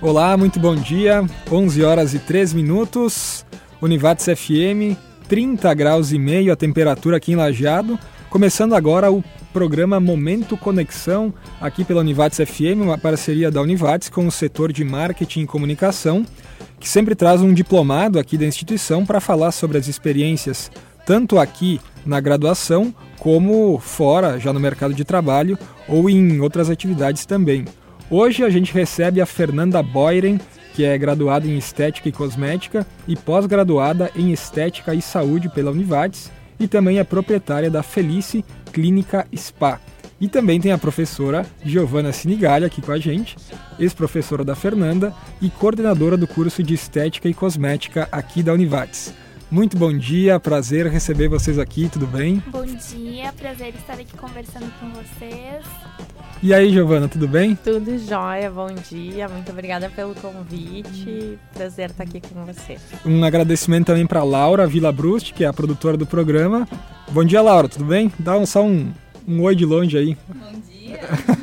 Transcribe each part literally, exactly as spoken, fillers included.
Olá, muito bom dia, onze horas e três minutos, Univates F M, trinta graus e meio a temperatura aqui em Lajeado, começando agora o programa Momento Conexão, aqui pela Univates F M, uma parceria da Univates com o setor de marketing e comunicação, que sempre traz um diplomado aqui da instituição para falar sobre as experiências, tanto aqui na graduação, como fora, já no mercado de trabalho, ou em outras atividades também. Hoje a gente recebe a Fernanda Boiren, que é graduada em Estética e Cosmética e pós-graduada em Estética e Saúde pela Univates, e também é proprietária da Felice Clínica Spa. E também tem a professora Giovana Sinigalha aqui com a gente, ex-professora da Fernanda e coordenadora do curso de Estética e Cosmética aqui da Univates. Muito bom dia, prazer receber vocês aqui, tudo bem? Bom dia, prazer estar aqui conversando com vocês. E aí, Giovana, tudo bem? Tudo jóia, bom dia, muito obrigada pelo convite, prazer estar aqui com você. Um agradecimento também para Laura Villabrust, que é a produtora do programa. Bom dia, Laura, tudo bem? Dá um, só um, um oi de longe aí. Bom dia.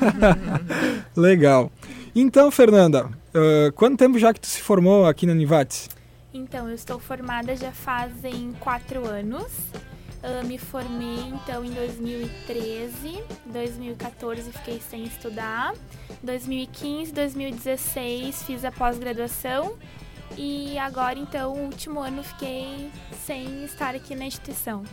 Legal. Então, Fernanda, uh, quanto tempo já que tu se formou aqui na Univates? Então, eu estou formada já fazem quatro anos. Uh, me formei, então, em dois mil e treze. dois mil e quatorze fiquei sem estudar. dois mil e quinze, dois mil e dezesseis fiz a pós-graduação. E agora, então, o último ano fiquei sem estar aqui na instituição.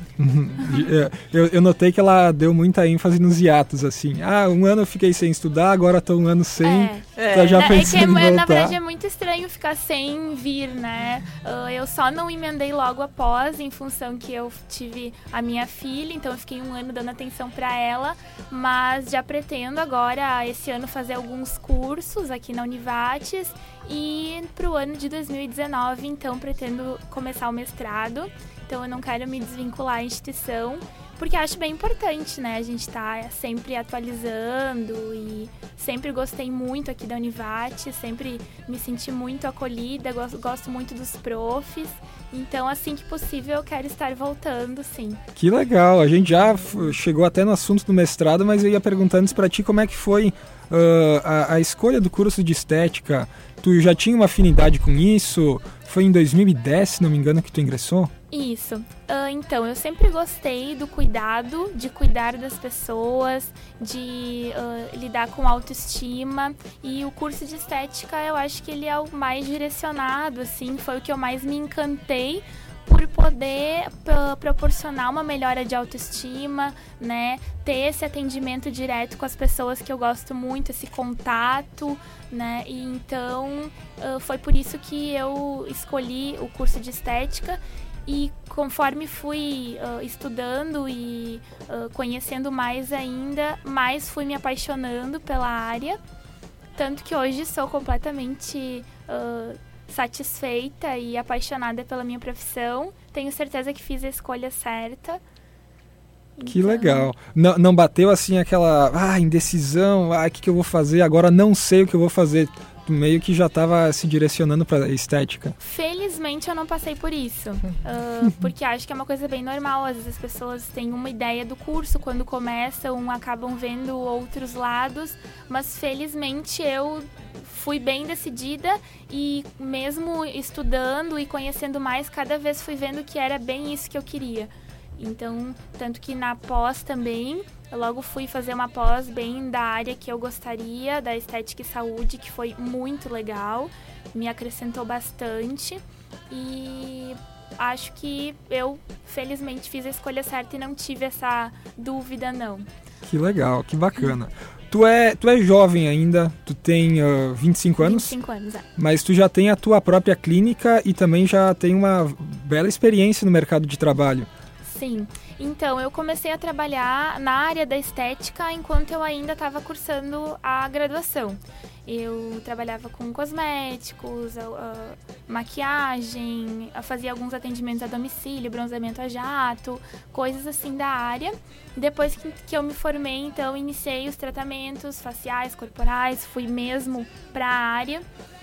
eu, eu notei que ela deu muita ênfase nos hiatos, assim. Ah, um ano eu fiquei sem estudar, agora estou um ano sem. É, tá já é, pensando é que, em voltar. Na verdade, é muito estranho ficar sem vir, né? Uh, eu só não emendei logo após, em função que eu tive a minha filha, então eu fiquei um ano dando atenção para ela, mas já pretendo agora, esse ano, fazer alguns cursos aqui na Univates. E para o ano de dois mil e dezenove, então, pretendo começar o mestrado. Então, eu não quero me desvincular à instituição, porque acho bem importante, né? A gente tá sempre atualizando e sempre gostei muito aqui da Univates, sempre me senti muito acolhida, gosto, gosto muito dos profs. Então, assim que possível, eu quero estar voltando, sim. Que legal! A gente já f- chegou até no assunto do mestrado, mas eu ia perguntando antes para ti como é que foi uh, a, a escolha do curso de estética. Tu já tinha uma afinidade com isso? Foi em dois mil e dez, se não me engano, que tu ingressou? Isso. Uh, então, eu sempre gostei do cuidado, de cuidar das pessoas, de uh, lidar com autoestima. E o curso de estética, eu acho que ele é o mais direcionado, assim, foi o que eu mais me encantei por poder p- proporcionar uma melhora de autoestima, né? Ter esse atendimento direto com as pessoas que eu gosto muito, esse contato, né? E então, uh, foi por isso que eu escolhi o curso de estética. E conforme fui uh, estudando e uh, conhecendo mais ainda, mais fui me apaixonando pela área. Tanto que hoje sou completamente uh, satisfeita e apaixonada pela minha profissão. Tenho certeza que fiz a escolha certa. Que Então... legal. Não, não bateu assim aquela ah, indecisão, ah, o que, que eu vou fazer? Agora não sei o que eu vou fazer. Meio que já estava se direcionando para estética. Felizmente eu não passei por isso, uh, porque acho que é uma coisa bem normal. Às vezes as pessoas têm uma ideia do curso, quando começam acabam vendo outros lados, mas felizmente eu fui bem decidida e mesmo estudando e conhecendo mais, cada vez fui vendo que era bem isso que eu queria. Então, tanto que na pós também, eu logo fui fazer uma pós bem da área que eu gostaria, da estética e saúde, que foi muito legal, me acrescentou bastante e acho que eu, felizmente, fiz a escolha certa e não tive essa dúvida, não. Que legal, que bacana. Tu é, tu é jovem ainda, tu tem uh, vinte e cinco anos? vinte e cinco anos, é. Mas tu já tem a tua própria clínica e também já tem uma bela experiência no mercado de trabalho. Sim, então eu comecei a trabalhar na área da estética enquanto eu ainda estava cursando a graduação. Eu trabalhava com cosméticos, uh, uh, maquiagem, uh, fazia alguns atendimentos a domicílio, bronzeamento a jato, coisas assim da área. Depois que, que eu me formei, então, iniciei os tratamentos faciais, corporais, fui mesmo para a área.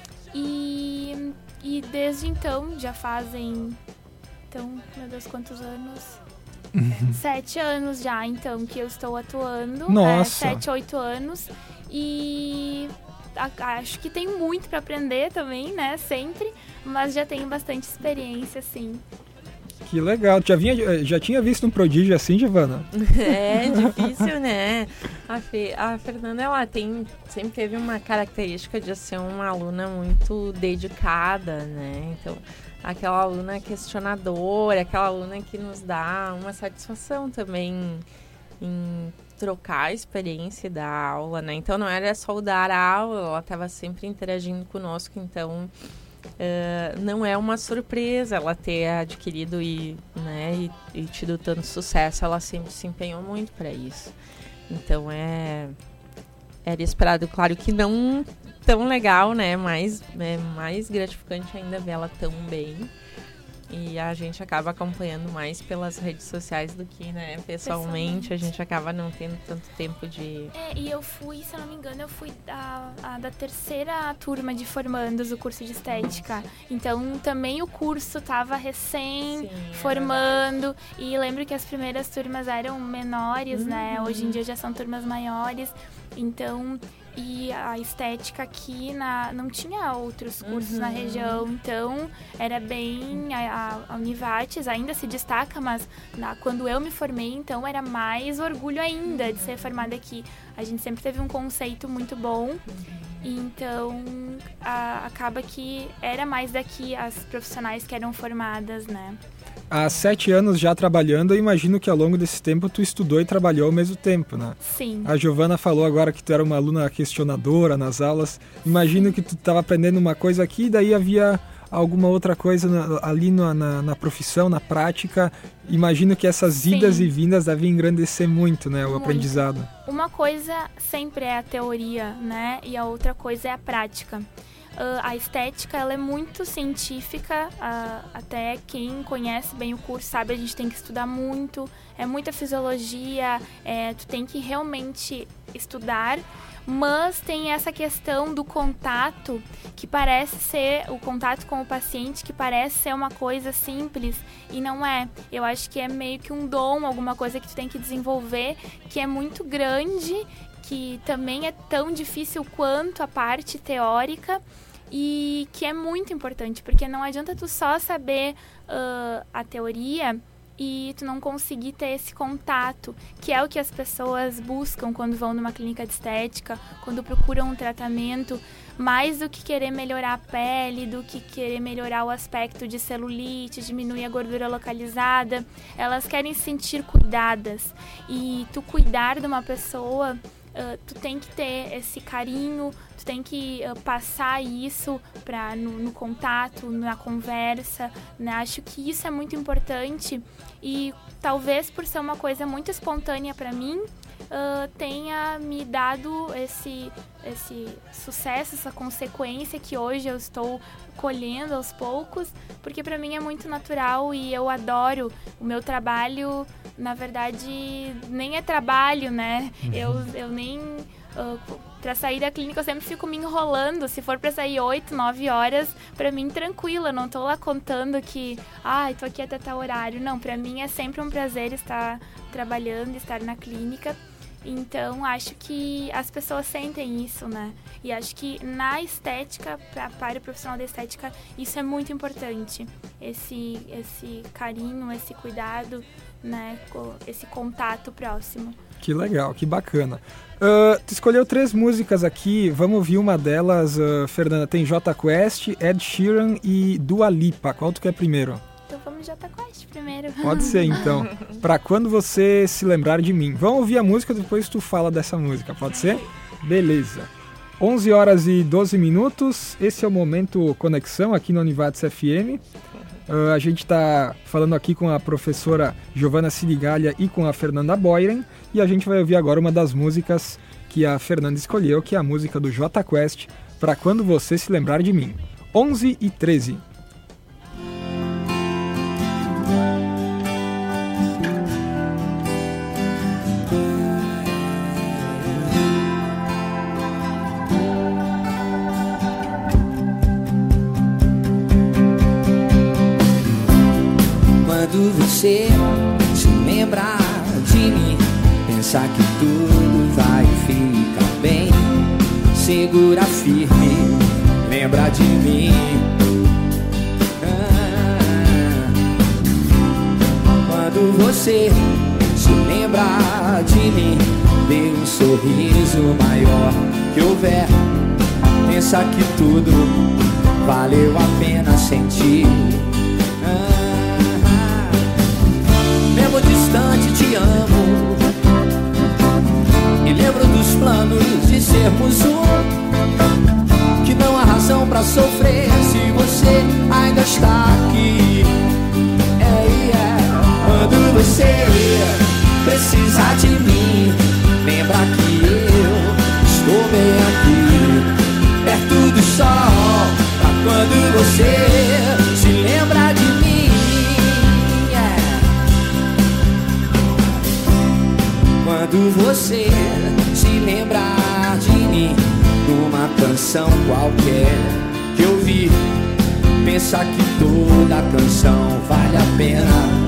E, e desde então, já fazem, então, meu Deus, quantos anos? Uhum. Sete anos já, então, que eu estou atuando. Nossa! É, sete, oito anos. E acho que tenho muito para aprender também, né? Sempre, mas já tenho bastante experiência, sim. Que legal. Já, vinha, já tinha visto um prodígio assim, Giovana? É difícil, né? A, Fe, a Fernanda, ela tem, sempre teve uma característica de ser uma aluna muito dedicada, né? Então, aquela aluna questionadora, aquela aluna que nos dá uma satisfação também em trocar a experiência da aula, né? Então, não era só o dar a aula, ela estava sempre interagindo conosco, então... Uh, não é uma surpresa ela ter adquirido e, né, e, e tido tanto sucesso. Ela sempre se empenhou muito para isso. Então é era esperado, claro que não tão legal, né, mas é mais gratificante ainda ver ela tão bem. E a gente acaba acompanhando mais pelas redes sociais do que, né, pessoalmente. A gente acaba não tendo tanto tempo de... É, e eu fui, se eu não me engano, eu fui da, a, da terceira turma de formandos do curso de estética. Nossa. Então, também o curso estava recém Sim, formando. É e lembro que as primeiras turmas eram menores, uhum. né? Hoje em dia já são turmas maiores. Então... E a estética aqui na, não tinha outros cursos uhum. na região, então era bem... A, a Univates ainda se destaca, mas na, quando eu me formei, então era mais orgulho ainda de ser formada aqui. A gente sempre teve um conceito muito bom, então a, acaba que era mais daqui as profissionais que eram formadas, né? Há sete anos já trabalhando, eu imagino que ao longo desse tempo tu estudou e trabalhou ao mesmo tempo, né? Sim. A Giovana falou agora que tu era uma aluna questionadora nas aulas. Imagino que tu estava aprendendo uma coisa aqui e daí havia alguma outra coisa na, ali na, na, na profissão, na prática. Imagino que essas Sim. idas e vindas devem engrandecer muito, né, o muito. aprendizado. Uma coisa sempre é a teoria, né? E a outra coisa é a prática. Uh, a estética, ela é muito científica, uh, até quem conhece bem o curso sabe, a gente tem que estudar muito, é muita fisiologia, é, tu tem que realmente estudar, mas tem essa questão do contato, que parece ser, o contato com o paciente, que parece ser uma coisa simples, e não é. Eu acho que é meio que um dom, alguma coisa que tu tem que desenvolver, que é muito grande, que também é tão difícil quanto a parte teórica e que é muito importante, porque não adianta tu só saber uh, a teoria e tu não conseguir ter esse contato, que é o que as pessoas buscam quando vão numa clínica de estética, quando procuram um tratamento, mais do que querer melhorar a pele, do que querer melhorar o aspecto de celulite, diminuir a gordura localizada. Elas querem se sentir cuidadas, e tu cuidar de uma pessoa... Uh, tu tem que ter esse carinho, tu tem que uh, passar isso pra, no, no contato, na conversa, né? Acho que isso é muito importante e talvez por ser uma coisa muito espontânea para mim, uh, tenha me dado esse, esse sucesso, essa consequência que hoje eu estou colhendo aos poucos, porque para mim é muito natural e eu adoro o meu trabalho. Na verdade, nem é trabalho, né? Uhum. Eu, eu nem... Uh, pra sair da clínica, eu sempre fico me enrolando. Se for pra sair oito, nove horas, pra mim, tranquila. Eu não tô lá contando que... Ah, tô aqui até tal horário. Não, pra mim é sempre um prazer estar trabalhando, estar na clínica. Então, acho que as pessoas sentem isso, né? E acho que na estética, pra, para o profissional da estética, isso é muito importante. Esse, esse carinho, esse cuidado, né? Esse contato próximo. Que legal, que bacana. Uh, tu escolheu três músicas aqui, vamos ouvir uma delas, uh, Fernanda. Tem Jota Quest, Ed Sheeran e Dua Lipa. Qual tu quer primeiro? Então vamos Jota Quest primeiro. Pode ser, então. Pra quando você se lembrar de mim. Vamos ouvir a música, depois tu fala dessa música, pode ser? Beleza. onze horas e doze minutos, esse é o Momento Conexão aqui no Univates F M. Uh, a gente está falando aqui com a professora Giovana Sirigalha e com a Fernanda Boyren, e a gente vai ouvir agora uma das músicas que a Fernanda escolheu, que é a música do Jota Quest, Pra Quando Você Se Lembrar de Mim. onze e treze. Quando você se lembrar de mim, pensar que tudo vai ficar bem, segura firme, lembra de mim. Ah, quando você se lembra de mim, dê um sorriso maior que houver. Pensa que tudo valeu a pena sentir. Ah, mesmo distante te amo, e lembro dos planos de sermos um, que não há razão pra sofrer se você ainda está aqui. É, é. Quando você precisar de mim, lembra que eu estou bem aqui, perto do sol, pra quando você se lembra de mim. Yeah. Quando você se lembrar de mim, numa canção qualquer que eu vi, pensa que toda canção vale a pena.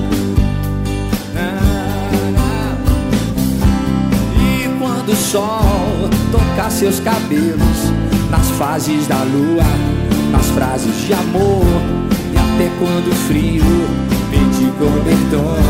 Do sol tocar seus cabelos, nas fases da lua, nas frases de amor, e até quando o frio pedir cobertor.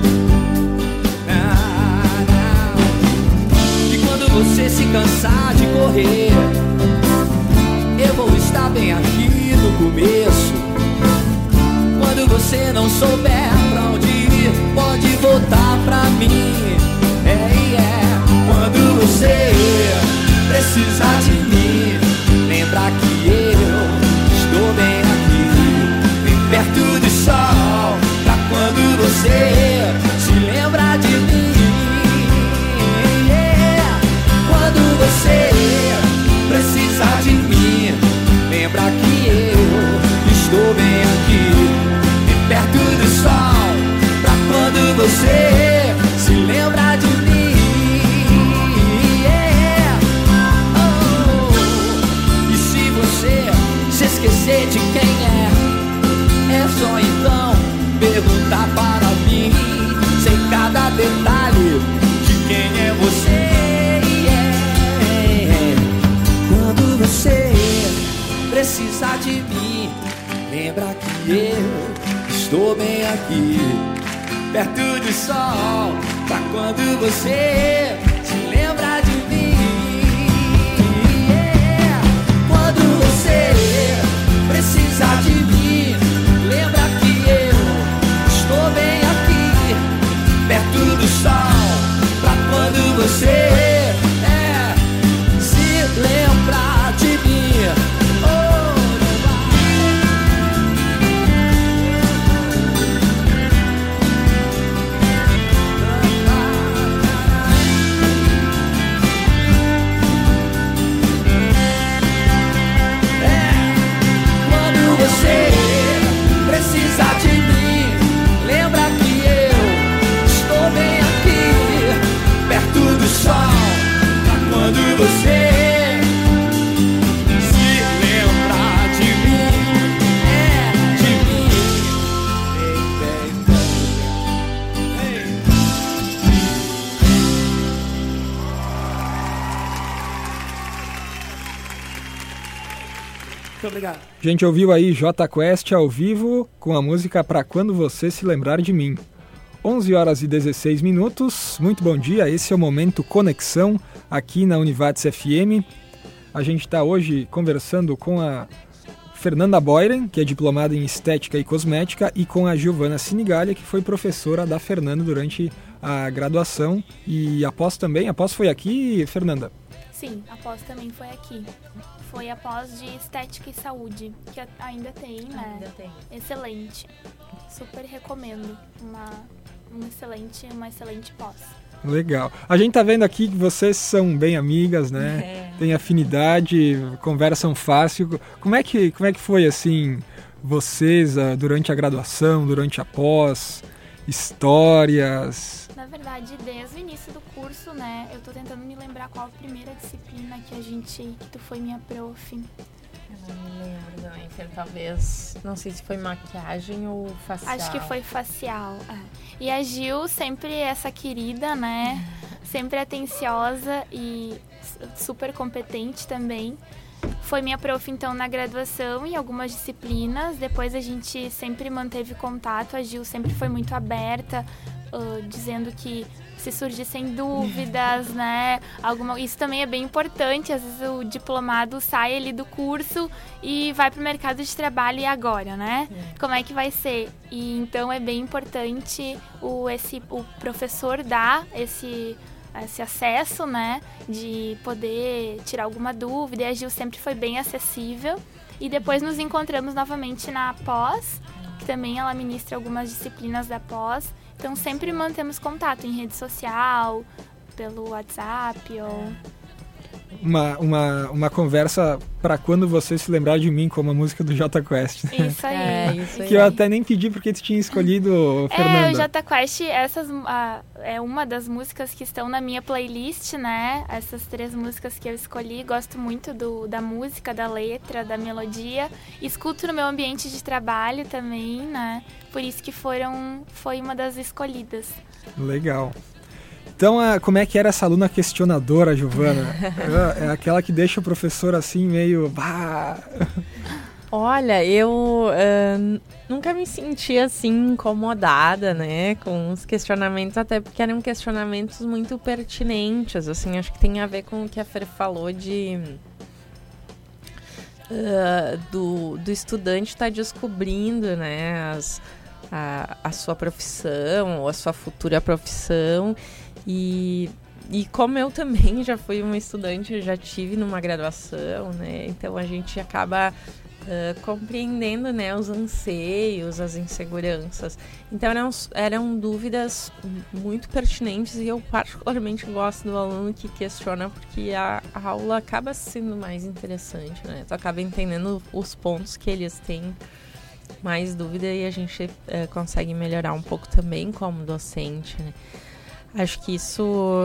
Ah, não. E quando você se cansar de correr, eu vou estar bem aqui no começo. Quando você não souber pra onde ir, pode voltar pra mim. É, é. Quando você precisar de mim, lembra que eu estou bem aqui, bem perto do sol, pra quando você se lembra de mim. Yeah. Quando você precisar de mim, lembra que eu estou bem aqui, bem perto do sol, pra quando você se lembra de mim. Se esquecer de quem é, é só então perguntar para mim. Sei cada detalhe de quem é você. Yeah. Quando você precisar de mim, lembra que eu estou bem aqui, perto do sol, pra quando você se lembra de mim. Precisar de mim, lembra que eu estou bem aqui, perto do sol, pra quando você é, se lembrar de mim. Oh, você precisa de mim, lembra que eu estou bem aqui, perto do sol, pra quando você se lembrar de mim, é de mim. Hey, hey, hey. Muito obrigado. A gente ouviu aí Jota Quest ao vivo com a música Pra Quando Você Se Lembrar de Mim. onze horas e dezesseis minutos, muito bom dia, esse é o Momento Conexão aqui na Univates F M. A gente está hoje conversando com a Fernanda Boyren, que é diplomada em Estética e Cosmética, e com a Giovana Sinigalha, que foi professora da Fernanda durante a graduação. E após também, após foi aqui, Fernanda? Sim, após também foi aqui. Foi a pós de Estética e Saúde, que ainda tem, né? Ainda tem. Excelente. Super recomendo. Uma, uma, excelente, uma excelente pós. Legal. A gente tá vendo aqui que vocês são bem amigas, né? É. Tem afinidade, conversam fácil. Como é que, como é que foi, assim, vocês uh, durante a graduação, durante a pós, histórias? Na verdade, desde o início do curso, né, eu tô tentando me lembrar qual a primeira disciplina que a gente, que tu foi minha prof. Eu não me lembro também, foi talvez, não sei se foi maquiagem ou facial. Acho que foi facial, é. E a Gil, sempre essa querida, né, sempre atenciosa e super competente também. Foi minha prof, então, na graduação em algumas disciplinas. Depois a gente sempre manteve contato. A Gil sempre foi muito aberta, uh, dizendo que se surgissem dúvidas, né? Alguma, isso também é bem importante. Às vezes o diplomado sai ali do curso e vai para o mercado de trabalho e agora, né? É. Como é que vai ser? E então é bem importante o, esse, o professor dar esse... esse acesso, né, de poder tirar alguma dúvida, e a Gil sempre foi bem acessível. E depois nos encontramos novamente na pós, que também ela ministra algumas disciplinas da pós, então sempre mantemos contato em rede social, pelo WhatsApp ou... Uma, uma, uma conversa para quando você se lembrar de mim, como a música do Jota Quest. Né? Isso aí. É, isso aí. Que eu até nem pedi porque tu tinha escolhido, Fernanda. É, o Jota Quest, essas, uh, é uma das músicas que estão na minha playlist, né? Essas três músicas que eu escolhi. Gosto muito do, da música, da letra, da melodia. Escuto no meu ambiente de trabalho também, né? Por isso que foram, foi uma das escolhidas. Legal. Então, como é que era essa aluna questionadora, Giovana? É aquela que deixa o professor assim, meio... Bah! Olha, eu uh, nunca me senti assim incomodada, né, com os questionamentos, até porque eram questionamentos muito pertinentes, assim, acho que tem a ver com o que a Fer falou de... Uh, do, do estudante estar tá descobrindo, né, as, a, a sua profissão, ou a sua futura profissão. E, e como eu também já fui uma estudante, já tive numa graduação, né? Então a gente acaba uh, compreendendo, né, os anseios, as inseguranças. Então eram, eram dúvidas muito pertinentes e eu particularmente gosto do aluno que questiona, porque a, a aula acaba sendo mais interessante, né? Tu acaba entendendo os pontos que eles têm mais dúvida e a gente uh, consegue melhorar um pouco também como docente, né? Acho que isso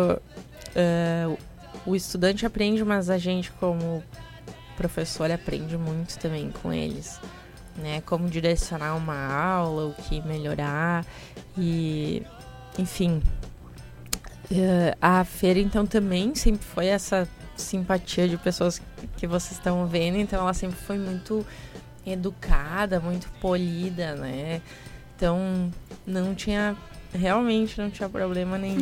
uh, o estudante aprende, mas a gente como professor aprende muito também com eles, né? Como direcionar uma aula, o que melhorar e, enfim, uh, a Fer então também sempre foi essa simpatia de pessoas que vocês estão vendo, então ela sempre foi muito educada, muito polida, né? Então não tinha... Realmente não tinha problema nenhum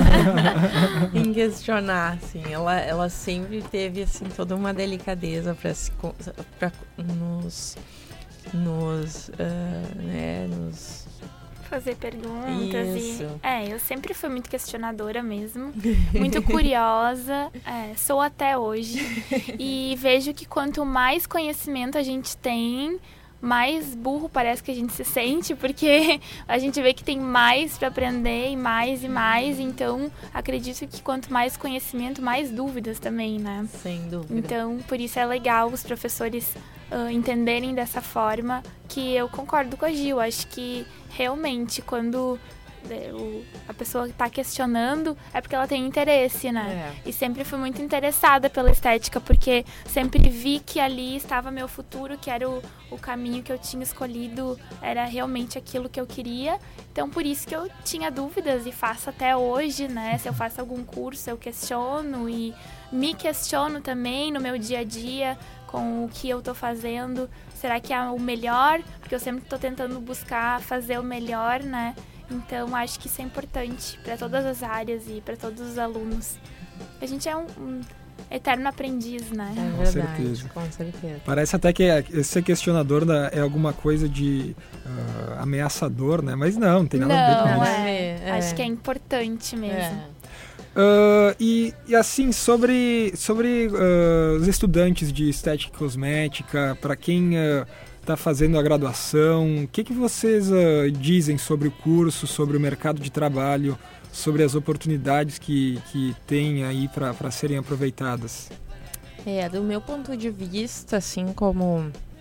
em questionar, assim. Ela, ela sempre teve, assim, toda uma delicadeza para para nos, nos, uh, né, nos... fazer perguntas. Isso. E, é, eu sempre fui muito questionadora mesmo, muito curiosa, é, sou até hoje. E vejo que quanto mais conhecimento a gente tem, mais burro parece que a gente se sente, porque a gente vê que tem mais para aprender e mais e mais, então acredito que quanto mais conhecimento, mais dúvidas também, né? Sem dúvida. Então, por isso é legal os professores uh, entenderem dessa forma, que eu concordo com a Gil, acho que realmente quando o, a pessoa está questionando é porque ela tem interesse, né? É. E sempre fui muito interessada pela estética, porque sempre vi que ali estava meu futuro, que era o, o caminho que eu tinha escolhido, era realmente aquilo que eu queria. Então, por isso que eu tinha dúvidas e faço até hoje, né? Se eu faço algum curso, eu questiono e me questiono também no meu dia a dia com o que eu tô fazendo. Será que é o melhor? Porque eu sempre tô tentando buscar fazer o melhor, né? Então, acho que isso é importante para todas as áreas e para todos os alunos. A gente é um, um eterno aprendiz, né? É com verdade, certeza. Com certeza. Parece até que ser questionador é alguma coisa de uh, ameaçador, né? Mas não, não tem nada não, a ver com isso. É, é. Acho que é importante mesmo. É. Uh, e, e assim, sobre, sobre uh, os estudantes de estética e cosmética, para quem... Uh, está fazendo a graduação, o que, que vocês uh, dizem sobre o curso, sobre o mercado de trabalho, sobre as oportunidades que, que tem aí para serem aproveitadas? É, do meu ponto de vista, assim, como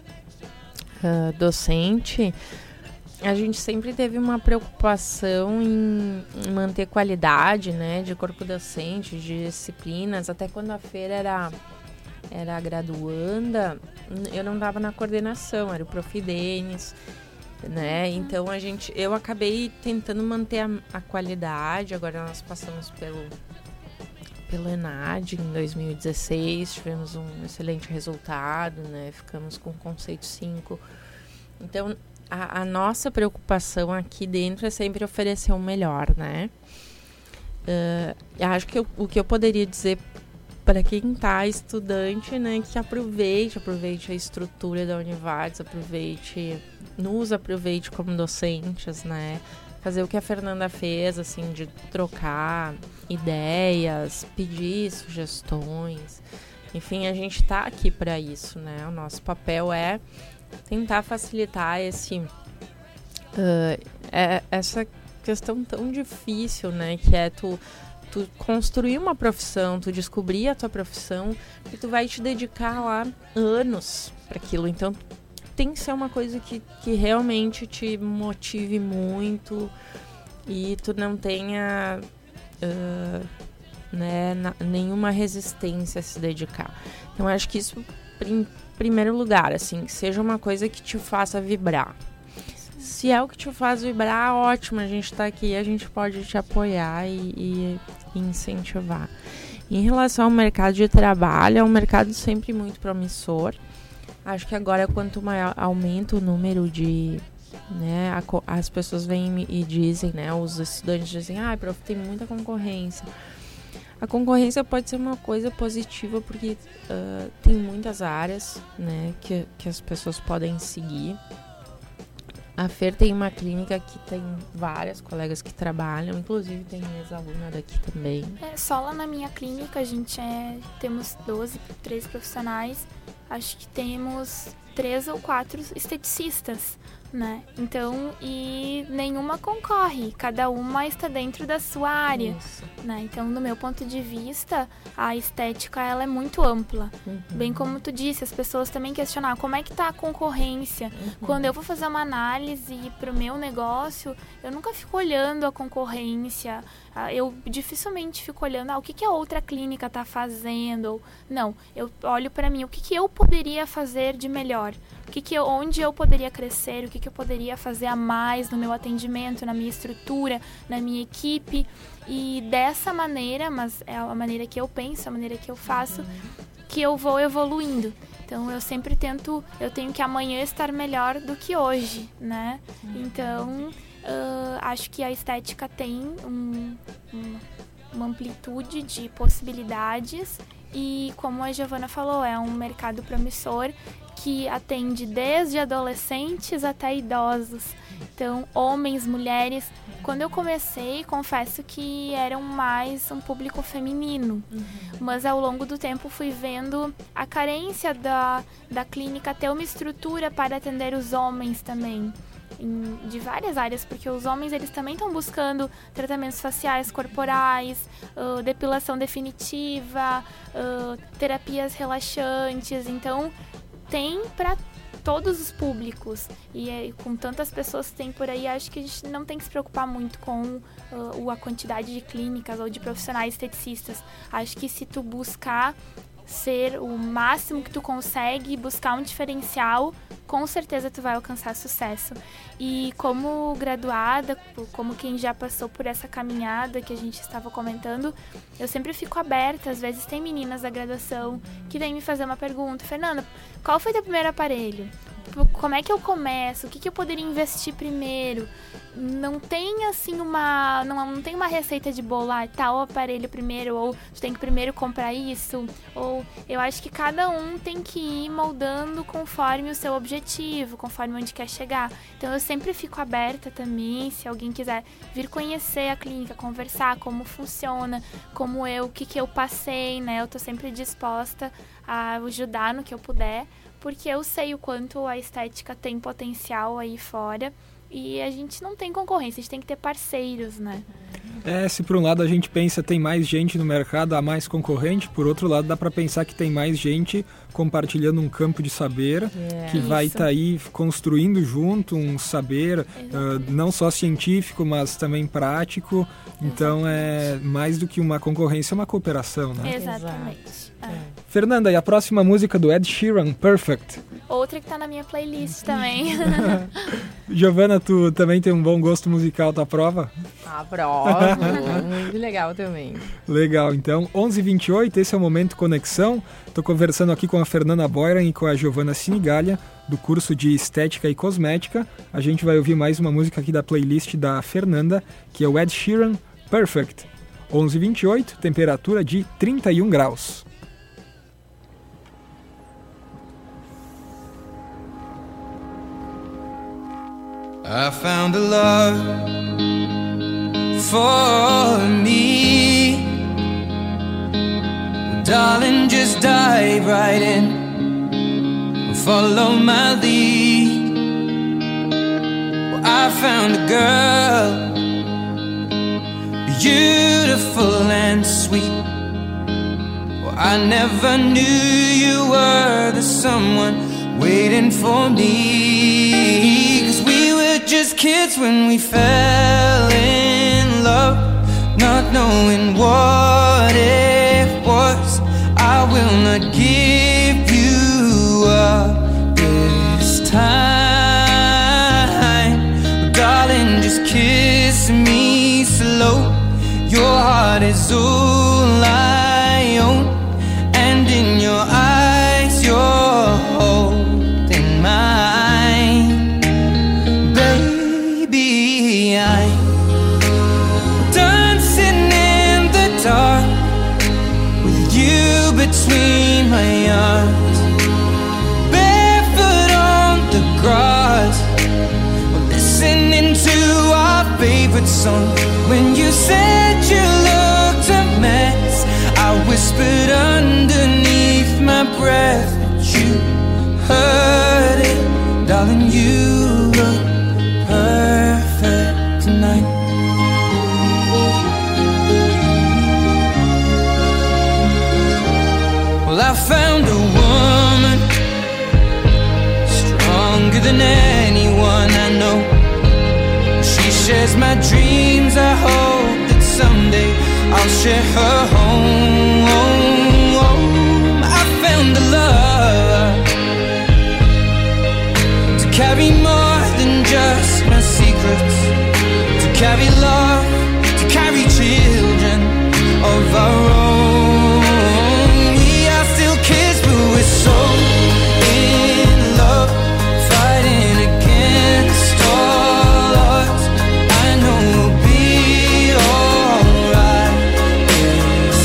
uh, docente, a gente sempre teve uma preocupação em, em manter qualidade, né, de corpo docente, de disciplinas. Até quando a feira era... era graduanda, eu não estava na coordenação, era o Prof Denis, né? Então a gente, eu acabei tentando manter a, a qualidade. Agora nós passamos pelo pelo ENAD em dois mil e dezesseis, tivemos um excelente resultado, né? Ficamos com o conceito cinco. Então, a, a nossa preocupação aqui dentro é sempre oferecer o melhor, né? Uh, eu acho que eu, o que eu poderia dizer para quem está estudante, né, que aproveite, aproveite a estrutura da Univates, aproveite, nos aproveite como docentes, né? Fazer o que a Fernanda fez, assim, de trocar ideias, pedir sugestões. Enfim, a gente está aqui para isso, né? O nosso papel é tentar facilitar esse, uh, é, essa questão tão difícil, né? Que é tu, tu construir uma profissão, tu descobrir a tua profissão e tu vai te dedicar lá anos para aquilo. Então, tem que ser uma coisa que, que realmente te motive muito e tu não tenha uh, né, na, nenhuma resistência a se dedicar. Então, acho que isso, em primeiro lugar, assim, que seja uma coisa que te faça vibrar. Se é o que te faz vibrar, ótimo, a gente está aqui, a gente pode te apoiar e, e, e incentivar. Em relação ao mercado de trabalho, é um mercado sempre muito promissor. Acho que agora, quanto maior aumenta o número de... Né, a, as pessoas vêm e dizem, né, os estudantes dizem, ah, prof, tem muita concorrência. A concorrência pode ser uma coisa positiva porque uh, tem muitas áreas, né, que, que as pessoas podem seguir. A Fer tem uma clínica que tem várias colegas que trabalham, inclusive tem ex-aluna daqui também. É, só lá na minha clínica a gente é, temos doze, treze profissionais, acho que temos três ou quatro esteticistas, né? Então, e nenhuma concorre, cada uma está dentro da sua área, né? Então, do meu ponto de vista, a estética ela é muito ampla. Uhum. Bem como tu disse, as pessoas também questionam como é que está a concorrência. Uhum. Quando eu vou fazer uma análise para o meu negócio, eu nunca fico olhando a concorrência, eu dificilmente fico olhando ah, o que, que a outra clínica está fazendo. Não, eu olho para mim, o que, que eu poderia fazer de melhor, o que que eu, onde eu poderia crescer, o que, que eu poderia fazer a mais no meu atendimento, na minha estrutura, na minha equipe. E dessa maneira, mas é a maneira que eu penso, a maneira que eu faço, que eu vou evoluindo. Então, eu sempre tento, eu tenho que amanhã estar melhor do que hoje, né? Então, uh, acho que a estética tem um, um, uma amplitude de possibilidades e, como a Giovana falou, é um mercado promissor que atende desde adolescentes até idosos. Então, homens, mulheres. Quando eu comecei, confesso que eram mais um público feminino. Uhum. Mas ao longo do tempo fui vendo a carência da, da clínica ter uma estrutura para atender os homens também. Em, de várias áreas, porque os homens eles também estão buscando tratamentos faciais, corporais, uh, depilação definitiva, uh, terapias relaxantes. Então, tem para todos os públicos e, e com tantas pessoas que tem por aí, acho que a gente não tem que se preocupar muito com uh, a quantidade de clínicas ou de profissionais esteticistas. Acho que se tu buscar ser o máximo que tu consegue, buscar um diferencial, com certeza tu vai alcançar sucesso. E como graduada, como quem já passou por essa caminhada que a gente estava comentando, eu sempre fico aberta. Às vezes tem meninas da graduação que vêm me fazer uma pergunta: Fernanda, qual foi teu primeiro aparelho? Como é que eu começo? O que, que eu poderia investir primeiro? Não tem assim uma não, não tem uma receita de bolo, ah, tal aparelho primeiro, ou tu tem que primeiro comprar isso, ou eu acho que cada um tem que ir moldando conforme o seu objetivo, conforme onde quer chegar. Então eu sempre fico aberta também, se alguém quiser vir conhecer a clínica, conversar como funciona, como eu, o que, que eu passei, né? Eu tô sempre disposta a ajudar no que eu puder, porque eu sei o quanto a estética tem potencial aí fora e a gente não tem concorrência, a gente tem que ter parceiros, né? É, se por um lado a gente pensa tem mais gente no mercado, há mais concorrente, por outro lado dá para pensar que tem mais gente compartilhando um campo de saber, yeah. que vai estar tá aí construindo junto um saber, uh, não só científico, mas também prático. Então é mais do que uma concorrência, é uma cooperação, né? Exatamente. É. Fernanda, e a próxima música do Ed Sheeran, Perfect? Outra que tá na minha playlist também. Giovana, tu também tem um bom gosto musical, tá prova? Aprovo, muito legal também. Legal, então, onze e vinte e oito, esse é o Momento Conexão. Tô conversando aqui com a Fernanda Boyran e com a Giovana Sinigalha, do curso de Estética e Cosmética. A gente vai ouvir mais uma música aqui da playlist da Fernanda, que é o Ed Sheeran, Perfect. onze e vinte e oito, temperatura de trinta e um graus. I found a love for me. Well, darling, just dive right in, follow my lead. Well, I found a girl, beautiful and sweet. Well, I never knew you were the someone waiting for me. 'Cause we were just kids when we fell in love, not knowing what it was. I will not give you up this time. But darling, just kiss me slow. Your heart is all I own, and in your eyes you're holding mine. Baby, I'm dancing in the dark with you between my arms, barefoot on the grass, listening to our favorite song. When you said you looked a mess, I whispered underneath my breath that you heard it. Darling, you look perfect tonight. Well, I found a woman stronger than anyone I know. She shares my dreams. I hope that someday I'll share her home. I found a love to carry more than just my secrets, to carry love, to carry children of our own. We are still kids, but we're so in love, fighting against all odds. I know we'll be alright this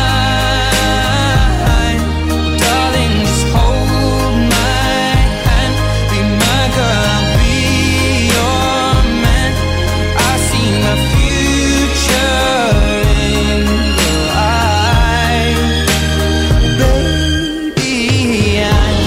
time. Darling, just hold my hand, be my girl, I'll be your man. I see my future in your eyes. Baby, I'm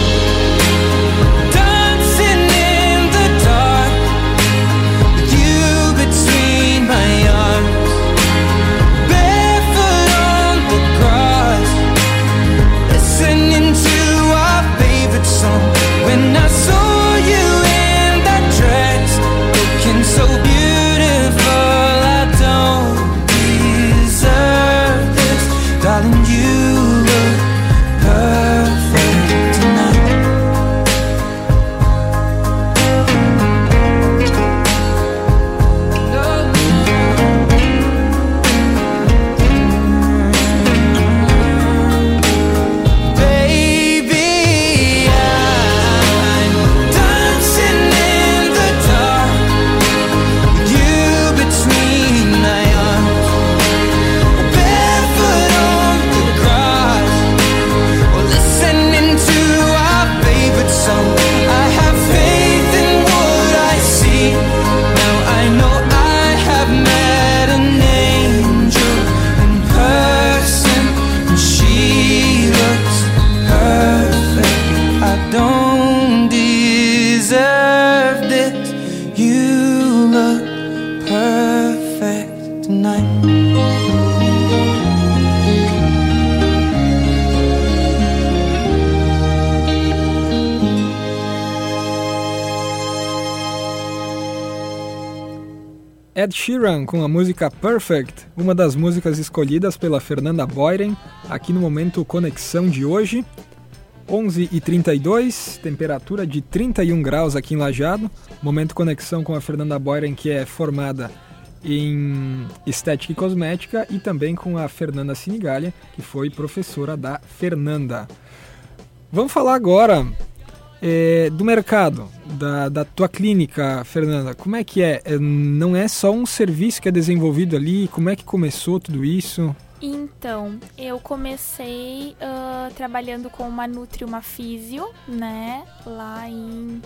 dancing in the dark with you between my arms, barefoot on the grass, listening to our favorite song. When I saw you in that dress, looking so beautiful, I don't deserve this. Darling, you look perfect tonight. Baby, I'm dancing in the dark with you between my arms, barefoot on the grass, or listening to our favorite song. I have faith in what I see. Now I know I have met an angel in person, and she looks perfect. I don't deserve this. You look perfect tonight. Ed Sheeran com a música Perfect, uma das músicas escolhidas pela Fernanda Boyran aqui no Momento Conexão de hoje. onze e trinta e dois, temperatura de trinta e um graus aqui em Lajeado. Momento conexão com a Fernanda Boyren, que é formada em Estética e Cosmética, e também com a Fernanda Sinigalha, que foi professora da Fernanda. Vamos falar agora é, do mercado, da, da tua clínica, Fernanda. Como é que é? é? Não é só um serviço que é desenvolvido ali? Como é que começou tudo isso? Então, eu comecei uh, trabalhando com uma Nutri, uma Físio, né, lá em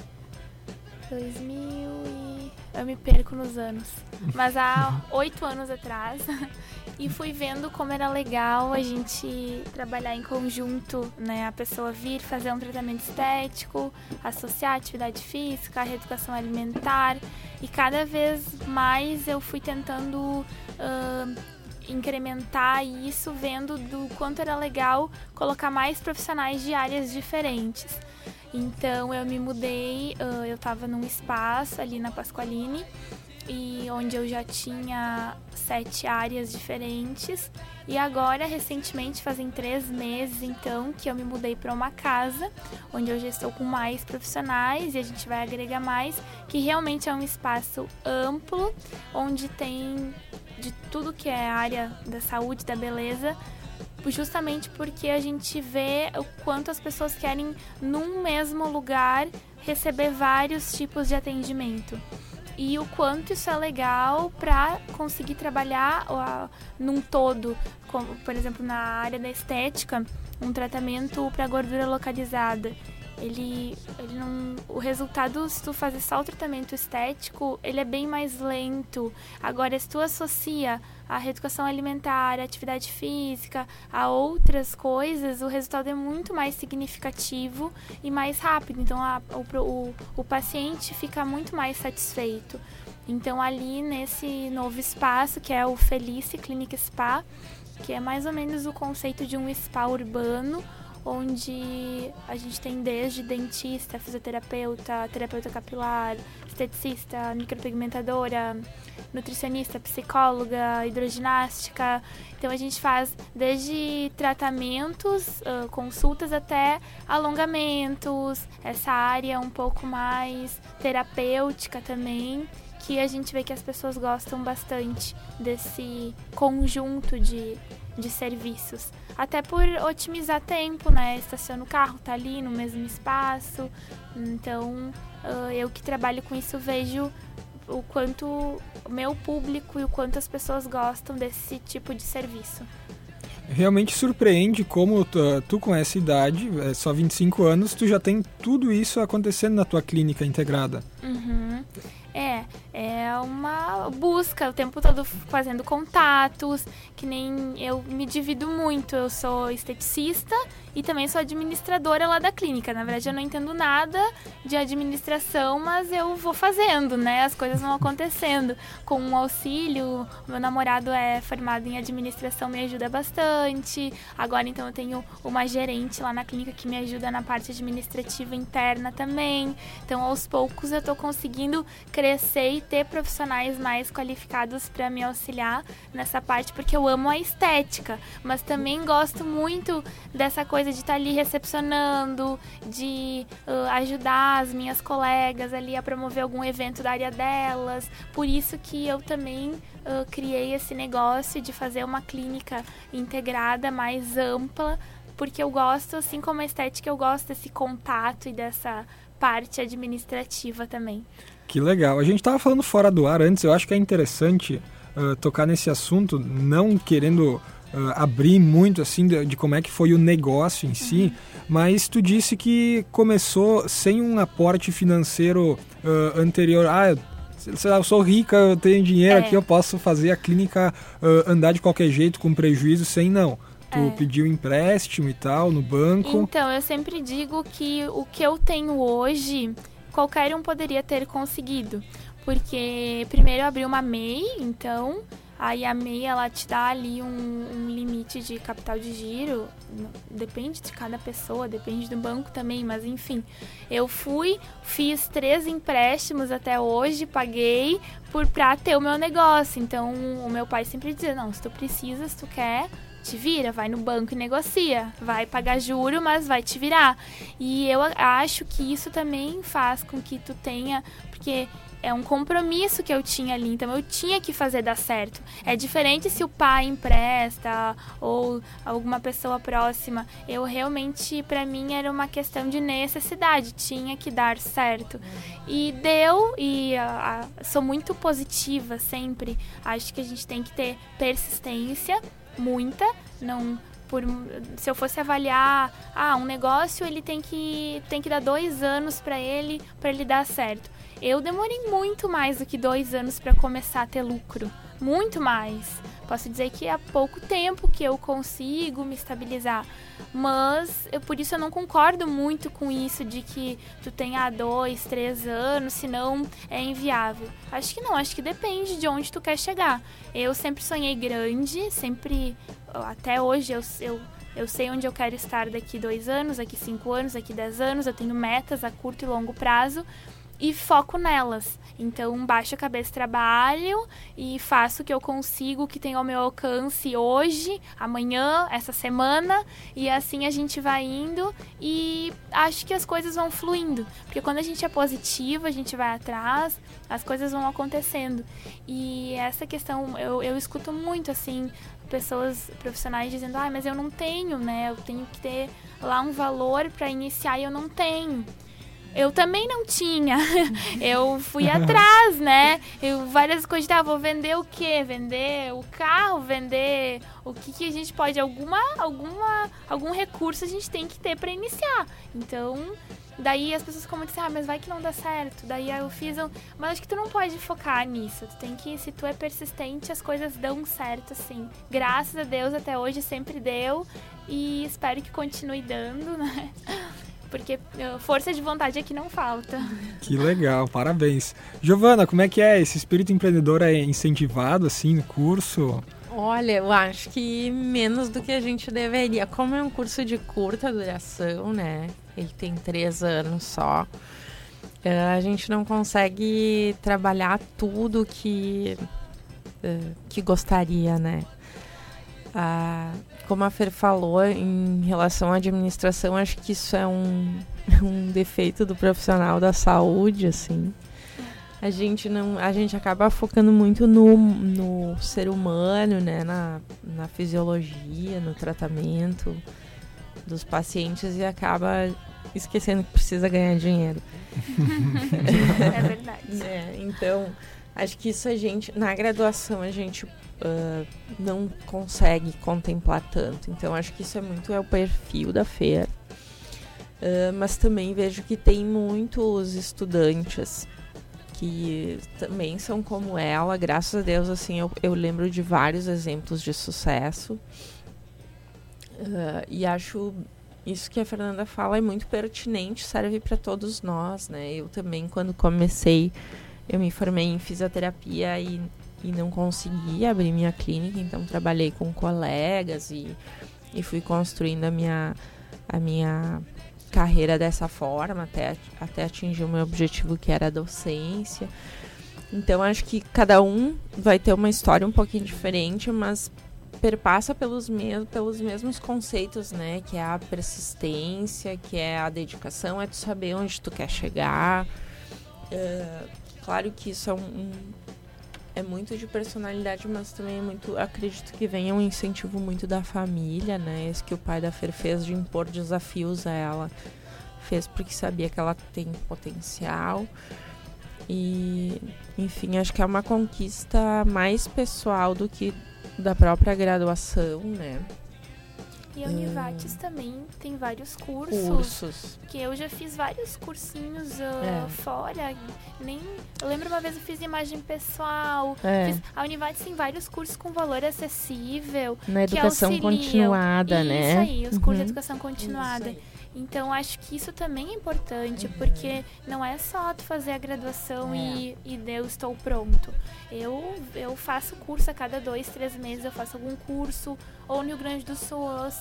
dois mil e... Eu me perco nos anos, mas há oito anos atrás, e fui vendo como era legal a gente trabalhar em conjunto, né, a pessoa vir fazer um tratamento estético, associar a atividade física, a reeducação alimentar, e cada vez mais eu fui tentando uh, incrementar isso, vendo do quanto era legal colocar mais profissionais de áreas diferentes. Então eu me mudei, uh, eu estava num espaço ali na Pasqualini, e onde eu já tinha sete áreas diferentes, e agora recentemente fazem três meses então que eu me mudei para uma casa onde eu já estou com mais profissionais e a gente vai agregar mais, que realmente é um espaço amplo, onde tem de tudo que é área da saúde, da beleza, justamente porque a gente vê o quanto as pessoas querem, num mesmo lugar, receber vários tipos de atendimento. E o quanto isso é legal para conseguir trabalhar uh, num todo, como, por exemplo, na área da estética, um tratamento para gordura localizada. Ele, ele não, o resultado, se tu fazer só o tratamento estético, ele é bem mais lento. Agora, se tu associa a reeducação alimentar, a atividade física, a outras coisas, o resultado é muito mais significativo e mais rápido. Então, a, o, o, o paciente fica muito mais satisfeito. Então, ali nesse novo espaço, que é o Felice Clinic Spa, que é mais ou menos o conceito de um spa urbano, onde a gente tem desde dentista, fisioterapeuta, terapeuta capilar, esteticista, micropigmentadora, nutricionista, psicóloga, hidroginástica. Então a gente faz desde tratamentos, uh, consultas, até alongamentos, essa área um pouco mais terapêutica também, que a gente vê que as pessoas gostam bastante desse conjunto de, de serviços. Até por otimizar tempo, né? Estaciona o carro, tá ali no mesmo espaço. Então, uh, eu que trabalho com isso vejo o quanto o meu público e o quanto as pessoas gostam desse tipo de serviço. Realmente surpreende como tu, tu com essa idade, é só vinte e cinco anos, tu já tem tudo isso acontecendo na tua clínica integrada. Uhum. É, é uma busca o tempo todo fazendo contatos, que nem eu me divido muito, eu sou esteticista e também sou administradora lá da clínica. Na verdade eu não entendo nada de administração, mas eu vou fazendo, né, as coisas vão acontecendo. Com um auxílio, meu namorado é formado em administração, me ajuda bastante. Agora então eu tenho uma gerente lá na clínica que me ajuda na parte administrativa interna também. Então aos poucos eu tô conseguindo crescer e ter profissionais mais qualificados para me auxiliar nessa parte, porque eu amo a estética, mas também gosto muito dessa coisa de estar ali recepcionando, de uh, ajudar as minhas colegas ali a promover algum evento da área delas. Por isso que eu também uh, criei esse negócio de fazer uma clínica integrada mais ampla, porque eu gosto, assim como a estética, eu gosto desse contato e dessa parte administrativa também. Que legal. A gente estava falando fora do ar antes, eu acho que é interessante uh, tocar nesse assunto, não querendo uh, abrir muito assim de, de como é que foi o negócio em si, uhum. Mas tu disse que começou sem um aporte financeiro uh, anterior. Ah, eu, eu sou rica, eu tenho dinheiro é. aqui, eu posso fazer a clínica uh, andar de qualquer jeito com prejuízo, sem não. Tu é. pediu empréstimo e tal no banco. Então, eu sempre digo que o que eu tenho hoje, qualquer um poderia ter conseguido. Porque primeiro eu abri uma M E I, então, aí a M E I ela te dá ali um, um limite de capital de giro, depende de cada pessoa, depende do banco também, mas enfim. Eu fui, fiz três empréstimos até hoje, paguei por, pra ter o meu negócio. Então, o meu pai sempre dizia, não, se tu precisa, se tu quer, te vira, vai no banco e negocia, vai pagar juro, mas vai te virar. E eu acho que isso também faz com que tu tenha, porque é um compromisso que eu tinha ali, então eu tinha que fazer dar certo. É diferente se o pai empresta ou alguma pessoa próxima. Eu realmente, pra mim, era uma questão de necessidade, tinha que dar certo. E deu, e a, a, sou muito positiva sempre. Acho que a gente tem que ter persistência, muita, não... Por, se eu fosse avaliar, ah, um negócio ele tem que, tem que dar dois anos para ele, para ele dar certo. Eu demorei muito mais do que dois anos para começar a ter lucro, muito mais. Posso dizer que há pouco tempo que eu consigo me estabilizar, mas eu, por isso eu não concordo muito com isso de que tu tenha dois, três anos, senão é inviável. Acho que não, acho que depende de onde tu quer chegar. Eu sempre sonhei grande, sempre, até hoje eu, eu, eu sei onde eu quero estar daqui dois anos, daqui cinco anos, daqui dez anos, eu tenho metas a curto e longo prazo. E foco nelas. Então, baixo a cabeça, trabalho e faço o que eu consigo, o que tem ao meu alcance hoje, amanhã, essa semana. E assim a gente vai indo e acho que as coisas vão fluindo. Porque quando a gente é positiva, a gente vai atrás, as coisas vão acontecendo. E essa questão, eu, eu escuto muito, assim, pessoas profissionais dizendo, ah, mas eu não tenho, né? Eu tenho que ter lá um valor para iniciar e eu não tenho. Eu também não tinha, eu fui atrás, né, eu várias coisas, ah, vou vender o quê? Vender o carro, vender o que, que a gente pode, alguma, alguma, algum recurso a gente tem que ter para iniciar. Então, daí as pessoas como disseram, ah, mas vai que não dá certo, daí eu fiz, um... mas acho que tu não pode focar nisso, tu tem que, se tu é persistente, as coisas dão certo, assim, graças a Deus até hoje sempre deu e espero que continue dando, né. Porque força de vontade aqui não falta. Que legal, parabéns. Giovana, como é que é? Esse espírito empreendedor é incentivado assim no curso? Olha, eu acho que menos do que a gente deveria. Como é um curso de curta duração, né? Ele tem três anos só. A gente não consegue trabalhar tudo que, que gostaria, né? Ah, como a Fer falou, em relação à administração, acho que isso é um, um defeito do profissional da saúde, assim. A gente, não, a gente acaba focando muito no, no ser humano, né? Na, na fisiologia, no tratamento dos pacientes e acaba esquecendo que precisa ganhar dinheiro. É verdade. É, então, acho que isso a gente, na graduação, a gente Uh, não consegue contemplar tanto. Então acho que isso é muito é o perfil da Fer, uh, mas também vejo que tem muitos estudantes que também são como ela, graças a Deus, assim, eu, eu lembro de vários exemplos de sucesso, uh, e acho isso que a Fernanda fala é muito pertinente, serve para todos nós, né? Eu também, quando comecei, eu me formei em fisioterapia e e não consegui abrir minha clínica, então trabalhei com colegas e, e fui construindo a minha, a minha carreira dessa forma, até, até atingir o meu objetivo, que era a docência. Então, acho que cada um vai ter uma história um pouquinho diferente, mas perpassa pelos, mes- pelos mesmos conceitos, né? Que é a persistência, que é a dedicação, é tu saber onde tu quer chegar. Uh, claro que isso é um... um É muito de personalidade, mas também é muito... Acredito que venha um incentivo muito da família, né? Esse que o pai da Fer fez de impor desafios a ela. Fez porque sabia que ela tem potencial. E, enfim, acho que é uma conquista mais pessoal do que da própria graduação, né? E a Univates hum. também tem vários cursos. Cursos. Que eu já fiz vários cursinhos uh, é. fora. Nem, eu lembro uma vez eu fiz imagem pessoal. É. Fiz, a Univates tem vários cursos com valor acessível. Na educação que continuada, isso né? Isso aí, os uhum. cursos de educação continuada. Então, acho que isso também é importante, uhum. porque não é só tu fazer a graduação é. e, e eu estou pronto. Eu, eu faço curso a cada dois, três meses, eu faço algum curso, ou no Rio Grande do Sul, ou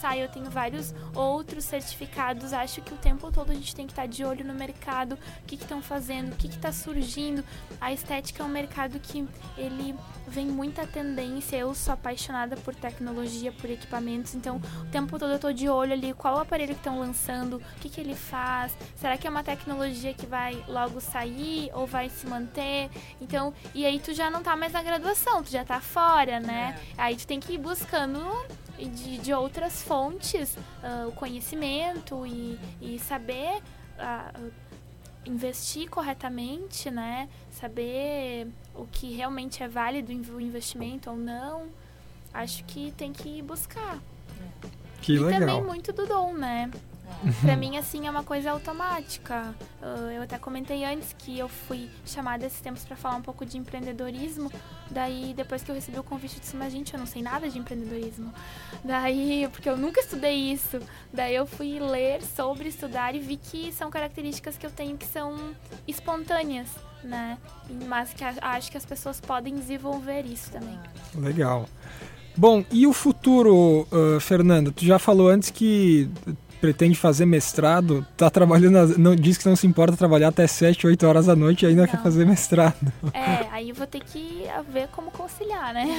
sai. Eu tenho vários outros certificados. Acho que o tempo todo a gente tem que estar de olho no mercado, o que estão fazendo, o que está surgindo. A estética é um mercado que ele vem muita tendência. Eu sou apaixonada por tecnologia, por equipamentos, então o tempo todo eu tô de olho ali, qual o aparelho que estão lançando, o que, que ele faz, será que é uma tecnologia que vai logo sair ou vai se manter? Então, e aí tu já não tá mais na graduação, tu já tá fora, né? É. Aí tu tem que ir buscando de, de outras fontes uh, o conhecimento e, e saber uh, investir corretamente, né? Saber o que realmente é válido, o investimento ou não. Acho que tem que ir buscar. Que e legal. também muito do dom, né? Pra mim, assim, é uma coisa automática. Uh, eu até comentei antes que eu fui chamada esses tempos pra falar um pouco de empreendedorismo. Daí, depois que eu recebi o convite, eu disse, mas gente, eu não sei nada de empreendedorismo. Daí, porque eu nunca estudei isso. Daí eu fui ler sobre, estudar e vi que são características que eu tenho que são espontâneas, né? Mas que acho que as pessoas podem desenvolver isso também. Legal. Bom, e o futuro, uh, Fernanda? Tu já falou antes que pretende fazer mestrado, tá trabalhando, não, diz que não se importa trabalhar até sete, oito horas da noite e ainda não. quer fazer mestrado. É, aí eu vou ter que ver como conciliar, né?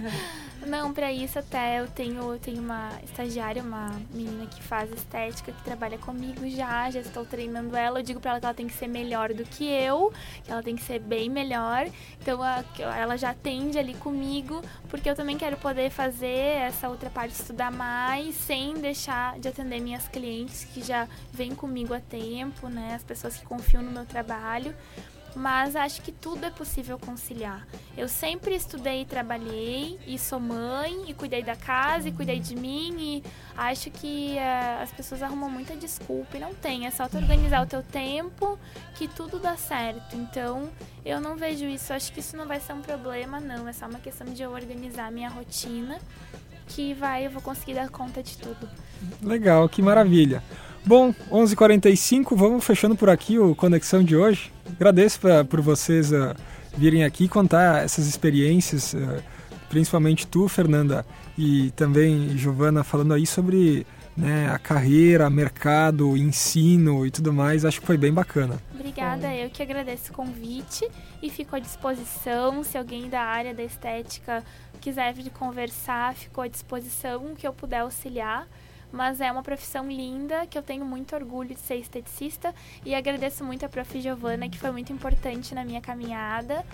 Não, pra isso até eu tenho, eu tenho uma estagiária, uma menina que faz estética, que trabalha comigo já, já estou treinando ela. Eu digo pra ela que ela tem que ser melhor do que eu, que ela tem que ser bem melhor. Então a, ela já atende ali comigo, porque eu também quero poder fazer essa outra parte, estudar mais, sem deixar de atender minhas clientes que já vêm comigo há tempo, né? As pessoas que confiam no meu trabalho. Mas acho que tudo é possível conciliar. Eu sempre estudei e trabalhei, e sou mãe, e cuidei da casa, e cuidei de mim, e acho que uh, as pessoas arrumam muita desculpa, e não tem. É só tu organizar o teu tempo que tudo dá certo. Então, eu não vejo isso, acho que isso não vai ser um problema, não. É só uma questão de eu organizar a minha rotina, que vai, eu vou conseguir dar conta de tudo. Legal, que maravilha. Bom, onze e quarenta e cinco, vamos fechando por aqui o Conexão de hoje. Agradeço pra, por vocês uh, virem aqui contar essas experiências, uh, principalmente tu, Fernanda, e também Giovana, falando aí sobre, né, a carreira, mercado, ensino e tudo mais. Acho que foi bem bacana. Obrigada, eu que agradeço o convite e fico à disposição. Se alguém da área da estética quiser vir conversar, fico à disposição, que eu puder auxiliar. Mas é uma profissão linda, que eu tenho muito orgulho de ser esteticista, e agradeço muito a prof Giovana, que foi muito importante na minha caminhada.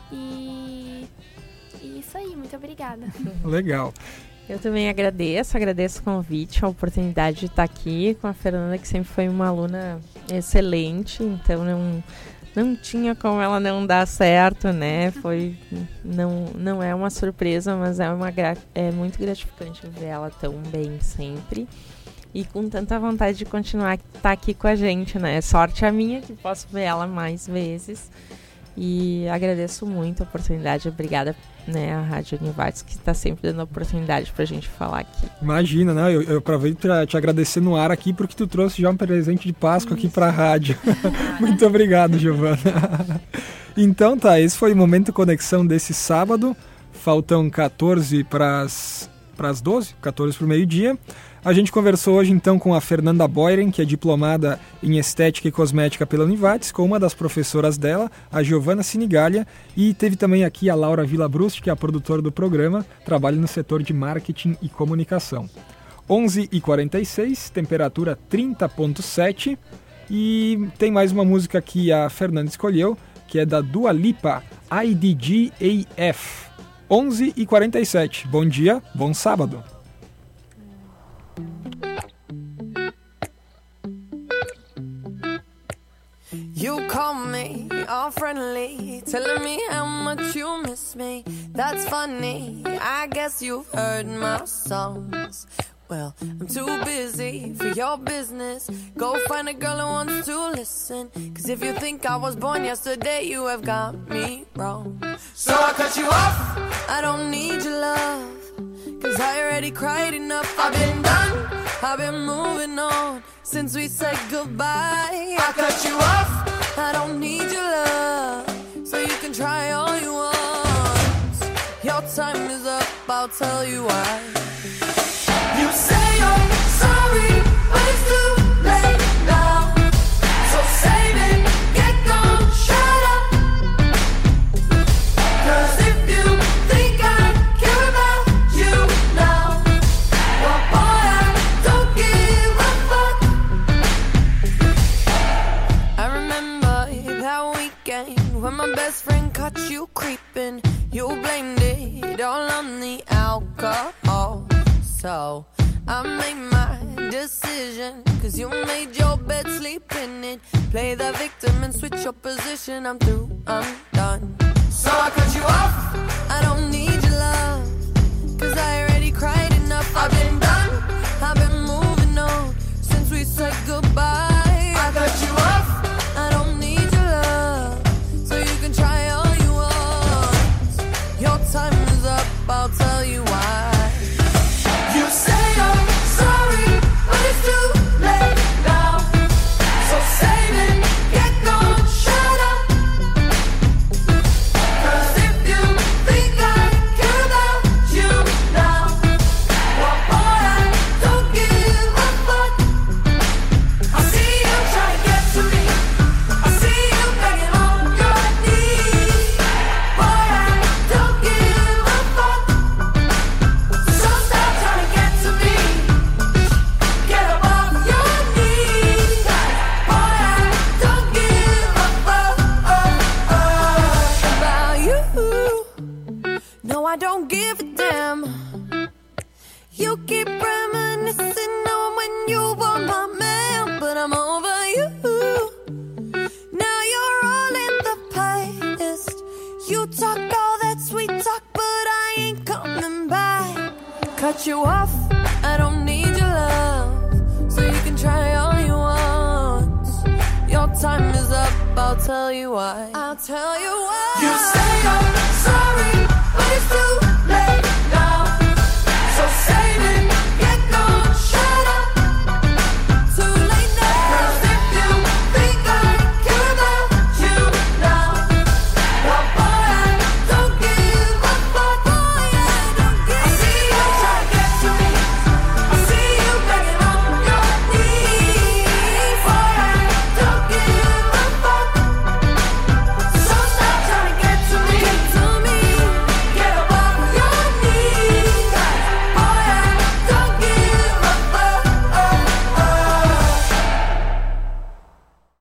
E, e isso aí, muito obrigada. Legal. Eu também agradeço, agradeço o convite, a oportunidade de estar aqui com a Fernanda, que sempre foi uma aluna excelente, então não, não tinha como ela não dar certo, né? Foi, não, não é uma surpresa, mas é, uma, é muito gratificante ver ela tão bem sempre e com tanta vontade de continuar estar aqui com a gente, né? Sorte a minha que posso ver ela mais vezes. E agradeço muito a oportunidade, obrigada, né, à Rádio Univates, que está sempre dando a oportunidade para a gente falar aqui. Imagina, né? Eu, eu aproveito para te agradecer no ar aqui, porque tu trouxe já um presente de Páscoa Isso. aqui para a rádio. Muito obrigado, Giovana. Então tá, esse foi o Momento Conexão desse sábado. Faltam quatorze para as doze, quatorze para o meio-dia. A gente conversou hoje então com a Fernanda Boyren, que é diplomada em Estética e Cosmética pela Univates, com uma das professoras dela, a Giovana Sinigalha, e teve também aqui a Laura Villabrust, que é a produtora do programa, trabalha no setor de marketing e comunicação. onze e quarenta e seis, temperatura trinta vírgula sete, e tem mais uma música que a Fernanda escolheu, que é da Dua Lipa, I D G A F. onze e quarenta e sete, bom dia, bom sábado. You call me all friendly, telling me how much you miss me. That's funny, I guess you've heard my songs. Well, I'm too busy for your business. Go find a girl who wants to listen. Cause if you think I was born yesterday, you have got me wrong. So I cut you off, I don't need your love. Cause I already cried enough, I've been done, I've been moving on since we said goodbye. I cut you off, I don't need your love, so you can try all you want. Your time is up, I'll tell you why. You say you're sorry, but it's too late now. So save it, get gone, shut up. 'Cause if you think I care about you now, well boy, I don't give a fuck. I remember that weekend when my best friend caught you creeping. You blamed it all on the alcohol. So I made my decision, 'cause you made your bed, sleep in it. Play the victim and switch your position. I'm through, I'm done. So I cut you off. I don't need your love, 'cause I already cried enough. I've been done, I've been moving on since we said goodbye. I cut you off. I don't need your love, so you can try all you want. Your time is up, I'll tell you why. You say you're sorry, but it's too late now. So save it, get gone, shut up. 'Cause if you think I care about you now, well boy, I don't give a fuck. I see you try to get to me, I see you begging on your knees. Boy, I don't give a fuck. So stop trying to get to me, get up off your knees. Boy, I don't give a fuck about you. No, I don't give a damn. You keep reminiscing on when you were my man, but I'm over you. Now you're all in the past. You talk all that sweet talk, but I ain't coming back. Cut you off, I don't need your love, so you can try all you want. Your time is up, I'll tell you why. I'll tell you why. You say you're sorry, but it's too